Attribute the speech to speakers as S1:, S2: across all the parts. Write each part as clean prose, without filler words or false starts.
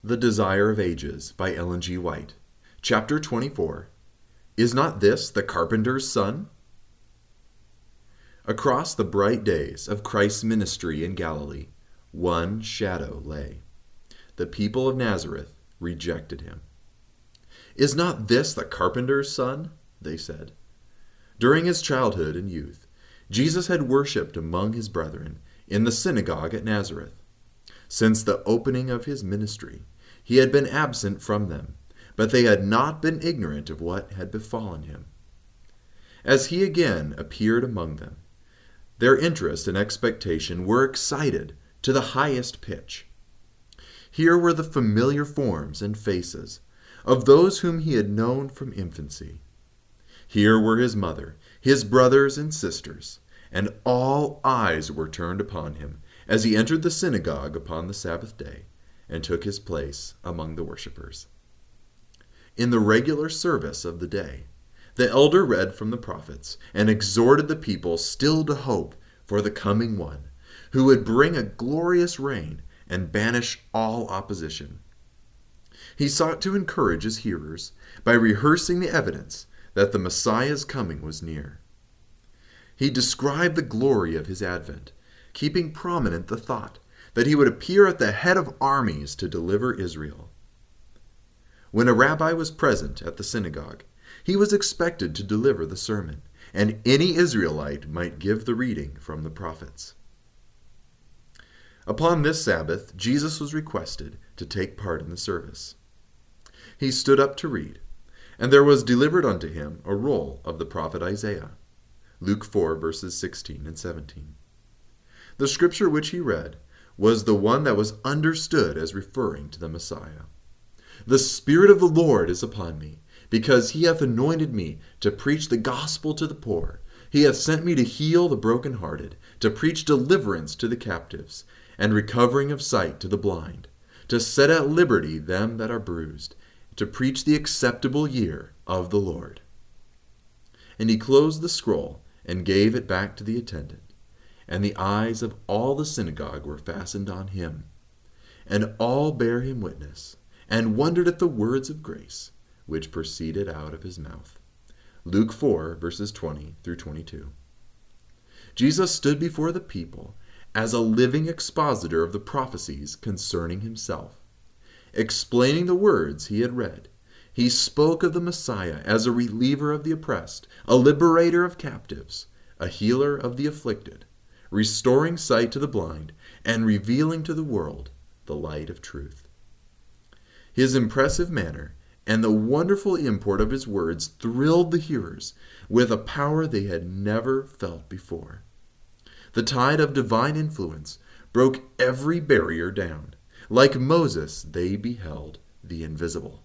S1: The Desire of Ages by Ellen G. White. Chapter 24. Is not this the carpenter's son? Across the bright days of Christ's ministry in Galilee, one shadow lay. The people of Nazareth rejected him. Is not this the carpenter's son? They said. During his childhood and youth, Jesus had worshipped among his brethren in the synagogue at Nazareth. Since the opening of his ministry, he had been absent from them, but they had not been ignorant of what had befallen him. As he again appeared among them, their interest and expectation were excited to the highest pitch. Here were the familiar forms and faces of those whom he had known from infancy. Here were his mother, his brothers and sisters, and all eyes were turned upon him as he entered the synagogue upon the Sabbath day and took his place among the worshippers. In the regular service of the day, the elder read from the prophets and exhorted the people still to hope for the coming one, who would bring a glorious reign and banish all opposition. He sought to encourage his hearers by rehearsing the evidence that the Messiah's coming was near. He described the glory of his advent, keeping prominent the thought that he would appear at the head of armies to deliver Israel. When a rabbi was present at the synagogue, he was expected to deliver the sermon, and any Israelite might give the reading from the prophets. Upon this Sabbath, Jesus was requested to take part in the service. He stood up to read, and there was delivered unto him a roll of the prophet Isaiah. Luke 4, verses 16 and 17. The scripture which he read was the one that was understood as referring to the Messiah. The Spirit of the Lord is upon me, because he hath anointed me to preach the gospel to the poor. He hath sent me to heal the brokenhearted, to preach deliverance to the captives, and recovering of sight to the blind, to set at liberty them that are bruised, to preach the acceptable year of the Lord. And he closed the scroll and gave it back to the attendant. And the eyes of all the synagogue were fastened on him. And all bare him witness, and wondered at the words of grace, which proceeded out of his mouth. Luke 4, verses 20 through 22. Jesus stood before the people as a living expositor of the prophecies concerning himself. Explaining the words he had read, he spoke of the Messiah as a reliever of the oppressed, a liberator of captives, a healer of the afflicted, restoring sight to the blind, and revealing to the world the light of truth. His impressive manner and the wonderful import of his words thrilled the hearers with a power they had never felt before. The tide of divine influence broke every barrier down. Like Moses, they beheld the invisible.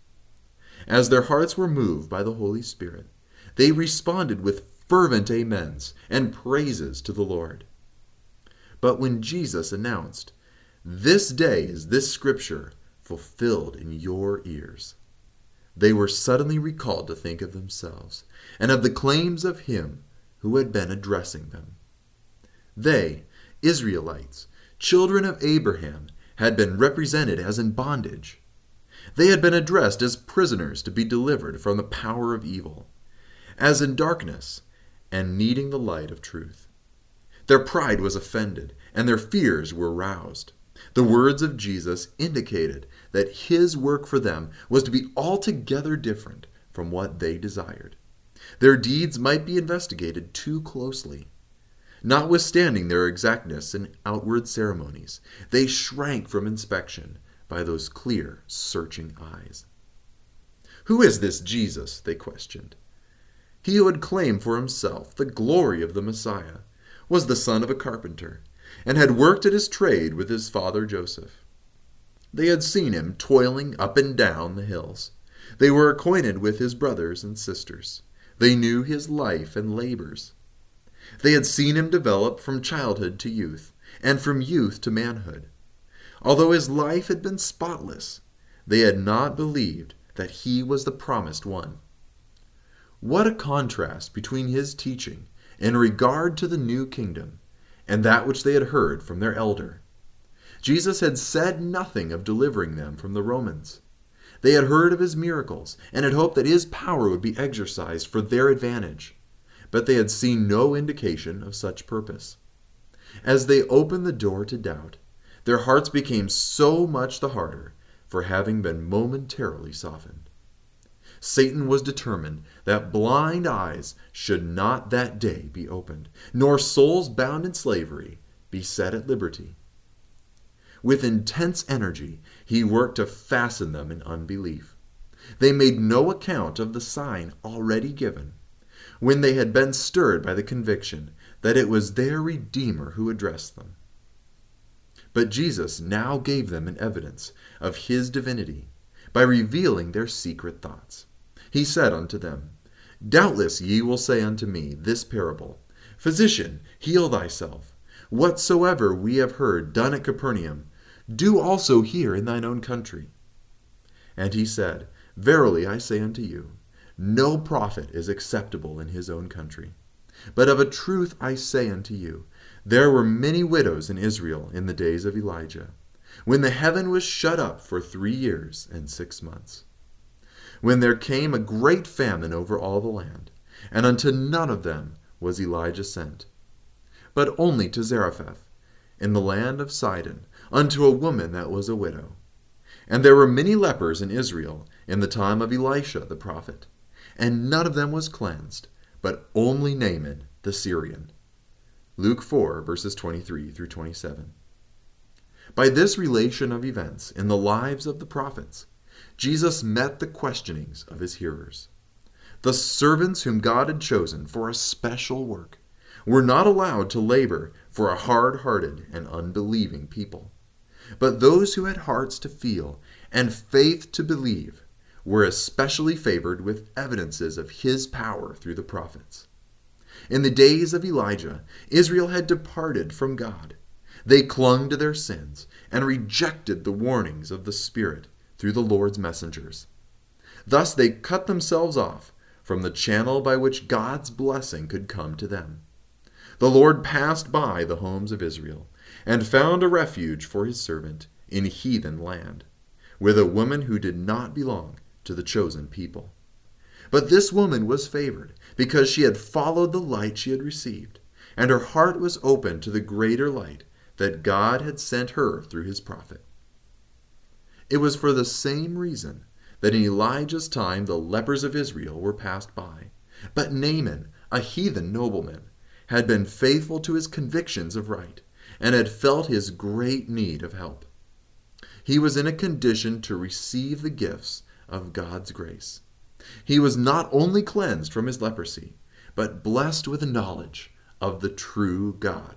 S1: As their hearts were moved by the Holy Spirit, they responded with fervent amens and praises to the Lord. But when Jesus announced, "This day is this scripture fulfilled in your ears," they were suddenly recalled to think of themselves and of the claims of him who had been addressing them. They, Israelites, children of Abraham, had been represented as in bondage. They had been addressed as prisoners to be delivered from the power of evil, as in darkness and needing the light of truth. Their pride was offended, and their fears were roused. The words of Jesus indicated that his work for them was to be altogether different from what they desired. Their deeds might be investigated too closely. Notwithstanding their exactness in outward ceremonies, they shrank from inspection by those clear, searching eyes. "Who is this Jesus?" they questioned. He who had claimed for himself the glory of the Messiah was the son of a carpenter, and had worked at his trade with his father Joseph. They had seen him toiling up and down the hills. They were acquainted with his brothers and sisters. They knew his life and labors. They had seen him develop from childhood to youth, and from youth to manhood. Although his life had been spotless, they had not believed that he was the promised one. What a contrast between his teaching in regard to the new kingdom and that which they had heard from their elder. Jesus had said nothing of delivering them from the Romans. They had heard of his miracles and had hoped that his power would be exercised for their advantage, but they had seen no indication of such purpose. As they opened the door to doubt, their hearts became so much the harder for having been momentarily softened. Satan was determined that blind eyes should not that day be opened, nor souls bound in slavery be set at liberty. With intense energy, he worked to fasten them in unbelief. They made no account of the sign already given, when they had been stirred by the conviction that it was their Redeemer who addressed them. But Jesus now gave them an evidence of his divinity by revealing their secret thoughts. He said unto them, Doubtless ye will say unto me this parable, Physician, heal thyself. Whatsoever we have heard done at Capernaum, do also here in thine own country. And he said, Verily I say unto you, no prophet is acceptable in his own country. But of a truth I say unto you, there were many widows in Israel in the days of Elijah, when the heaven was shut up for 3 years and 6 months. When there came a great famine over all the land, and unto none of them was Elijah sent, but only to Zarephath, in the land of Sidon, unto a woman that was a widow. And there were many lepers in Israel in the time of Elisha the prophet, and none of them was cleansed, but only Naaman the Syrian. Luke 4, verses 23 through 27. By this relation of events in the lives of the prophets, Jesus met the questionings of his hearers. The servants whom God had chosen for a special work were not allowed to labor for a hard-hearted and unbelieving people. But those who had hearts to feel and faith to believe were especially favored with evidences of his power through the prophets. In the days of Elijah, Israel had departed from God. They clung to their sins and rejected the warnings of the Spirit through the Lord's messengers. Thus they cut themselves off from the channel by which God's blessing could come to them. The Lord passed by the homes of Israel and found a refuge for his servant in heathen land, with a woman who did not belong to the chosen people. But this woman was favored because she had followed the light she had received, and her heart was open to the greater light that God had sent her through his prophet. It was for the same reason that in Elijah's time the lepers of Israel were passed by. But Naaman, a heathen nobleman, had been faithful to his convictions of right, and had felt his great need of help. He was in a condition to receive the gifts of God's grace. He was not only cleansed from his leprosy, but blessed with a knowledge of the true God.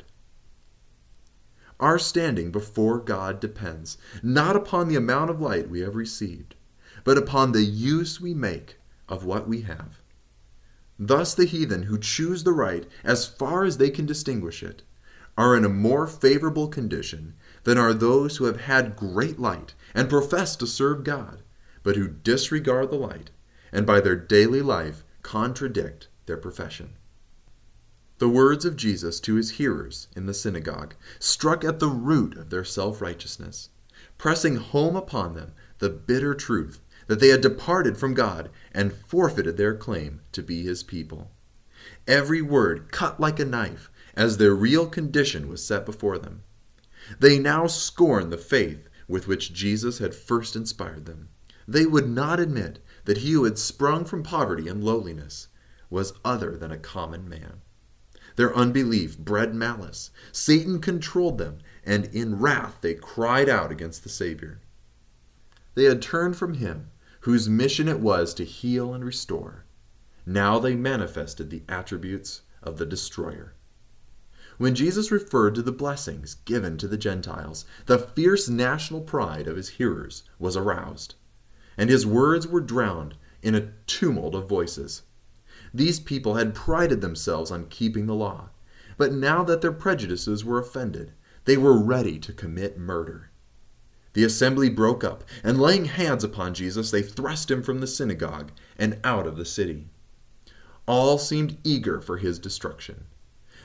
S1: Our standing before God depends not upon the amount of light we have received, but upon the use we make of what we have. Thus the heathen who choose the right as far as they can distinguish it are in a more favorable condition than are those who have had great light and profess to serve God, but who disregard the light and by their daily life contradict their profession. The words of Jesus to his hearers in the synagogue struck at the root of their self-righteousness, pressing home upon them the bitter truth that they had departed from God and forfeited their claim to be his people. Every word cut like a knife as their real condition was set before them. They now scorned the faith with which Jesus had first inspired them. They would not admit that he who had sprung from poverty and lowliness was other than a common man. Their unbelief bred malice. Satan controlled them, and in wrath they cried out against the Savior. They had turned from him, whose mission it was to heal and restore. Now they manifested the attributes of the destroyer. When Jesus referred to the blessings given to the Gentiles, the fierce national pride of his hearers was aroused, and his words were drowned in a tumult of voices. These people had prided themselves on keeping the law, but now that their prejudices were offended, they were ready to commit murder. The assembly broke up, and laying hands upon Jesus, they thrust him from the synagogue and out of the city. All seemed eager for his destruction.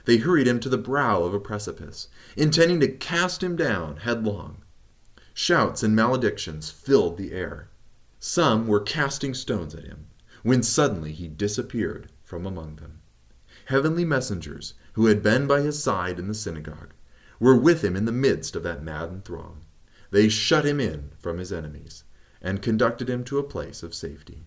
S1: They hurried him to the brow of a precipice, intending to cast him down headlong. Shouts and maledictions filled the air. Some were casting stones at him, when suddenly he disappeared from among them. Heavenly messengers, who had been by his side in the synagogue, were with him in the midst of that maddened throng. They shut him in from his enemies, and conducted him to a place of safety.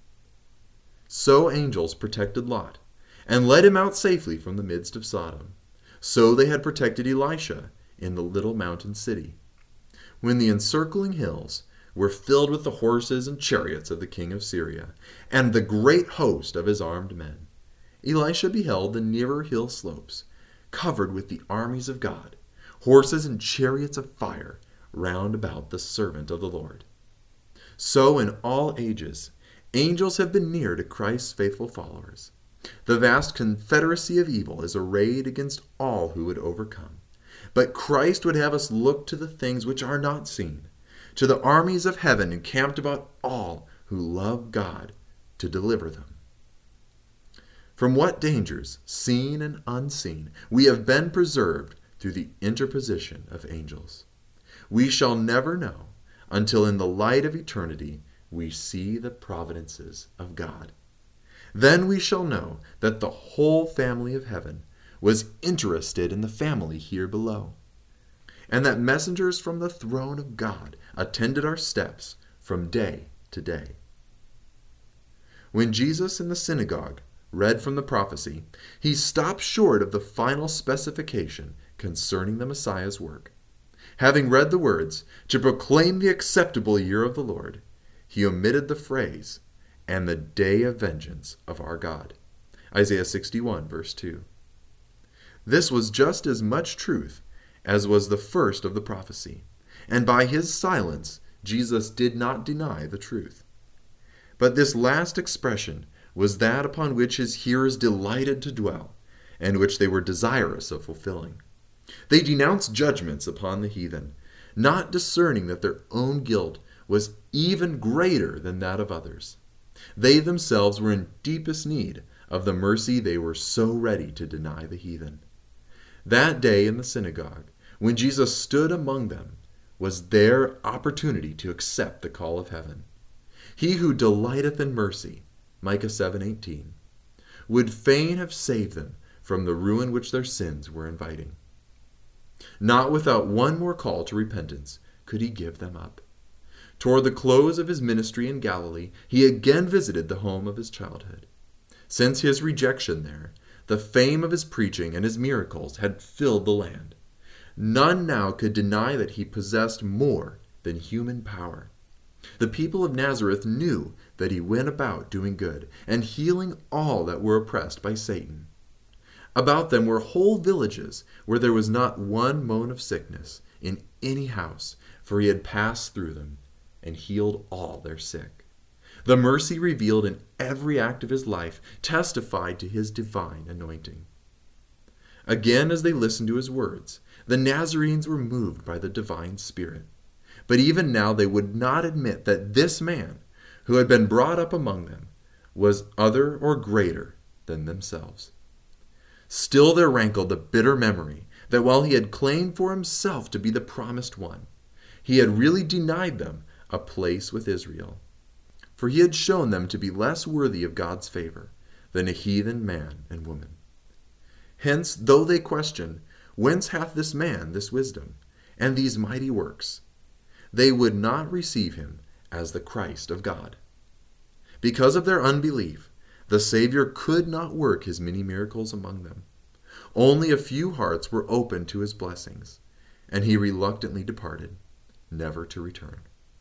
S1: So angels protected Lot, and led him out safely from the midst of Sodom. So they had protected Elisha in the little mountain city. When the encircling hills were filled with the horses and chariots of the king of Syria, and the great host of his armed men, Elisha beheld the nearer hill slopes, covered with the armies of God, horses and chariots of fire, round about the servant of the Lord. So in all ages, angels have been near to Christ's faithful followers. The vast confederacy of evil is arrayed against all who would overcome. But Christ would have us look to the things which are not seen, to the armies of heaven encamped about all who love God to deliver them. From what dangers, seen and unseen, we have been preserved through the interposition of angels. We shall never know until in the light of eternity we see the providences of God. Then we shall know that the whole family of heaven was interested in the family here below, and that messengers from the throne of God attended our steps from day to day. When Jesus in the synagogue read from the prophecy, he stopped short of the final specification concerning the Messiah's work. Having read the words, "to proclaim the acceptable year of the Lord," he omitted the phrase, "and the day of vengeance of our God." Isaiah 61, verse 2. This was just as much truth as was the first of the prophecy, and by his silence Jesus did not deny the truth. But this last expression was that upon which his hearers delighted to dwell, and which they were desirous of fulfilling. They denounced judgments upon the heathen, not discerning that their own guilt was even greater than that of others. They themselves were in deepest need of the mercy they were so ready to deny the heathen. That day in the synagogue, when Jesus stood among them, was their opportunity to accept the call of heaven. He who delighteth in mercy, Micah 7:18, would fain have saved them from the ruin which their sins were inviting. Not without one more call to repentance could he give them up. Toward the close of his ministry in Galilee, he again visited the home of his childhood. Since his rejection there, the fame of his preaching and his miracles had filled the land. None now could deny that he possessed more than human power. The people of Nazareth knew that he went about doing good and healing all that were oppressed by Satan. About them were whole villages where there was not one moan of sickness in any house, for he had passed through them and healed all their sick. The mercy revealed in every act of his life testified to his divine anointing. Again, as they listened to his words, the Nazarenes were moved by the divine Spirit. But even now they would not admit that this man, who had been brought up among them, was other or greater than themselves. Still there rankled the bitter memory that while he had claimed for himself to be the promised one, he had really denied them a place with Israel. For he had shown them to be less worthy of God's favor than a heathen man and woman. Hence, though they questioned, "Whence hath this man this wisdom, and these mighty works?" they would not receive him as the Christ of God. Because of their unbelief, the Savior could not work his many miracles among them. Only a few hearts were open to his blessings, and he reluctantly departed, never to return.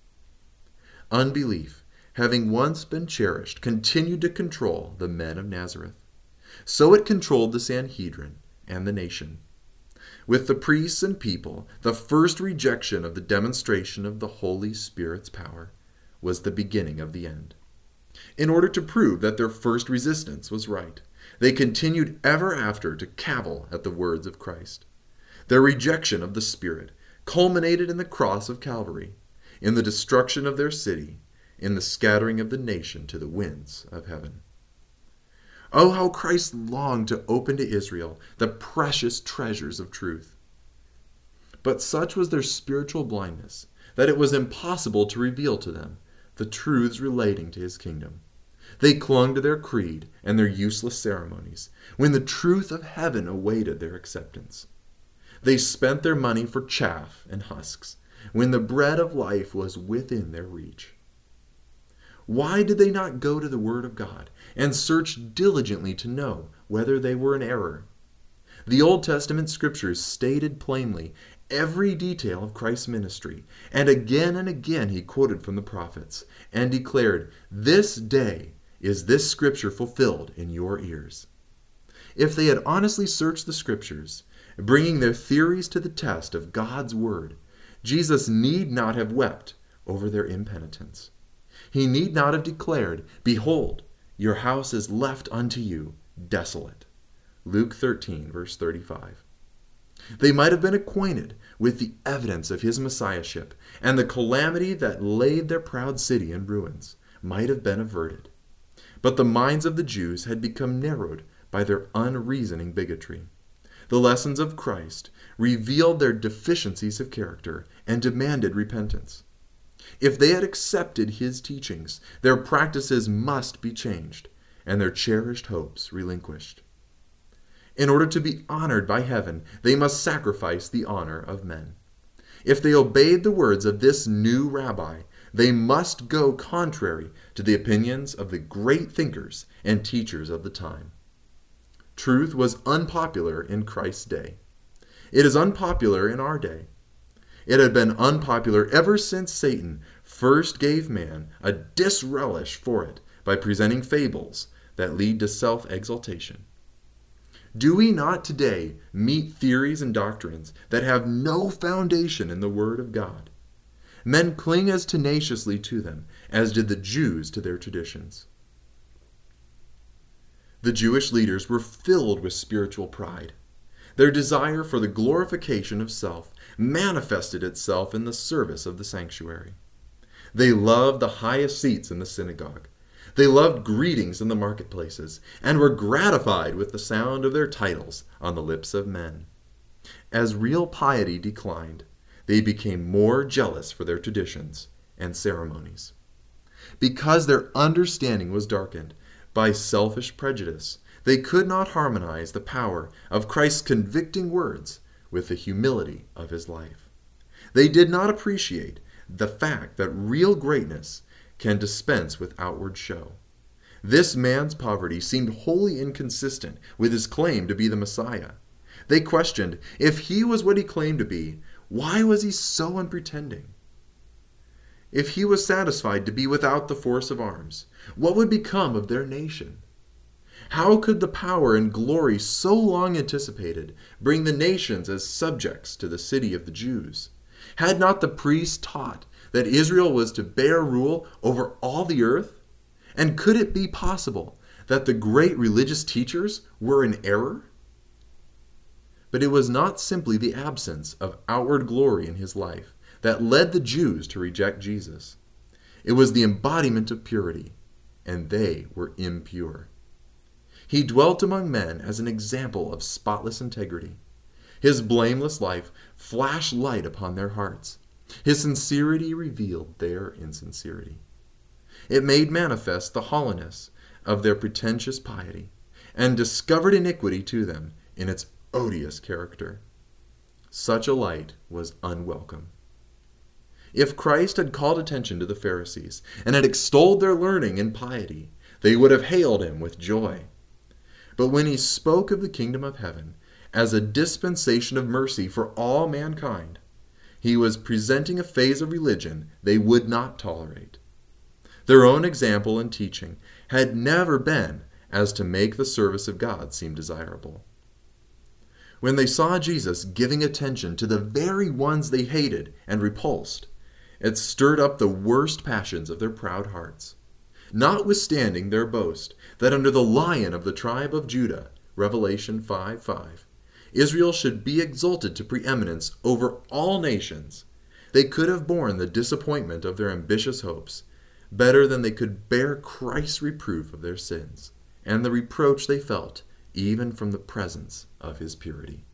S1: Unbelief, having once been cherished, continued to control the men of Nazareth. So it controlled the Sanhedrin and the nation. With the priests and people, the first rejection of the demonstration of the Holy Spirit's power was the beginning of the end. In order to prove that their first resistance was right, they continued ever after to cavil at the words of Christ. Their rejection of the Spirit culminated in the cross of Calvary, in the destruction of their city, in the scattering of the nation to the winds of heaven. Oh, how Christ longed to open to Israel the precious treasures of truth. But such was their spiritual blindness that it was impossible to reveal to them the truths relating to his kingdom. They clung to their creed and their useless ceremonies when the truth of heaven awaited their acceptance. They spent their money for chaff and husks when the bread of life was within their reach. Why did they not go to the Word of God and search diligently to know whether they were in error? The Old Testament scriptures stated plainly every detail of Christ's ministry, and again he quoted from the prophets and declared, "This day is this scripture fulfilled in your ears." If they had honestly searched the scriptures, bringing their theories to the test of God's word, Jesus need not have wept over their impenitence. He need not have declared, "Behold, your house is left unto you desolate." Luke 13, verse 35. They might have been acquainted with the evidence of his messiahship, and the calamity that laid their proud city in ruins might have been averted. But the minds of the Jews had become narrowed by their unreasoning bigotry. The lessons of Christ revealed their deficiencies of character and demanded repentance. If they had accepted his teachings, their practices must be changed and their cherished hopes relinquished. In order to be honored by heaven, they must sacrifice the honor of men. If they obeyed the words of this new rabbi, they must go contrary to the opinions of the great thinkers and teachers of the time. Truth was unpopular in Christ's day. It is unpopular in our day. It had been unpopular ever since Satan first gave man a disrelish for it by presenting fables that lead to self-exaltation. Do we not today meet theories and doctrines that have no foundation in the Word of God? Men cling as tenaciously to them as did the Jews to their traditions. The Jewish leaders were filled with spiritual pride. Their desire for the glorification of self manifested itself in the service of the sanctuary. They loved the highest seats in the synagogue. They loved greetings in the marketplaces, and were gratified with the sound of their titles on the lips of men. As real piety declined, they became more jealous for their traditions and ceremonies. Because their understanding was darkened by selfish prejudice, they could not harmonize the power of Christ's convicting words with the humility of his life. They did not appreciate the fact that real greatness can dispense with outward show. This man's poverty seemed wholly inconsistent with his claim to be the Messiah. They questioned, if he was what he claimed to be, why was he so unpretending? If he was satisfied to be without the force of arms, what would become of their nation? How could the power and glory so long anticipated bring the nations as subjects to the city of the Jews? Had not the priests taught that Israel was to bear rule over all the earth? And could it be possible that the great religious teachers were in error? But it was not simply the absence of outward glory in his life that led the Jews to reject Jesus. It was the embodiment of purity, and they were impure. He dwelt among men as an example of spotless integrity. His blameless life flashed light upon their hearts. His sincerity revealed their insincerity. It made manifest the hollowness of their pretentious piety, and discovered iniquity to them in its odious character. Such a light was unwelcome. If Christ had called attention to the Pharisees and had extolled their learning and piety, they would have hailed him with joy. But when he spoke of the kingdom of heaven as a dispensation of mercy for all mankind, he was presenting a phase of religion they would not tolerate. Their own example and teaching had never been as to make the service of God seem desirable. When they saw Jesus giving attention to the very ones they hated and repulsed, it stirred up the worst passions of their proud hearts. Notwithstanding their boast that under the Lion of the tribe of Judah, Revelation 5:5, Israel should be exalted to preeminence over all nations, they could have borne the disappointment of their ambitious hopes better than they could bear Christ's reproof of their sins and the reproach they felt even from the presence of his purity.